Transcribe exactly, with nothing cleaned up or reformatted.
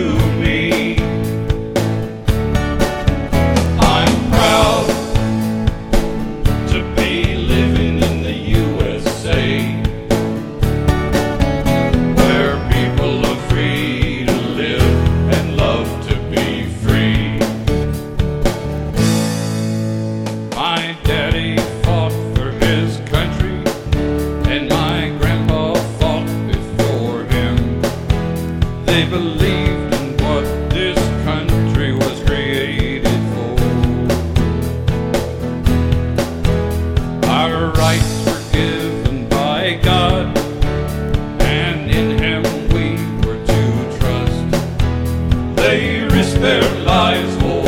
me. I'm proud to be living in the U S A, where people are free to live and love to be free. My daddy fought for his country, and my grandpa fought before him. They believed in what this country was created for. Our rights were given by God, and in Him we were to trust. They risked their lives for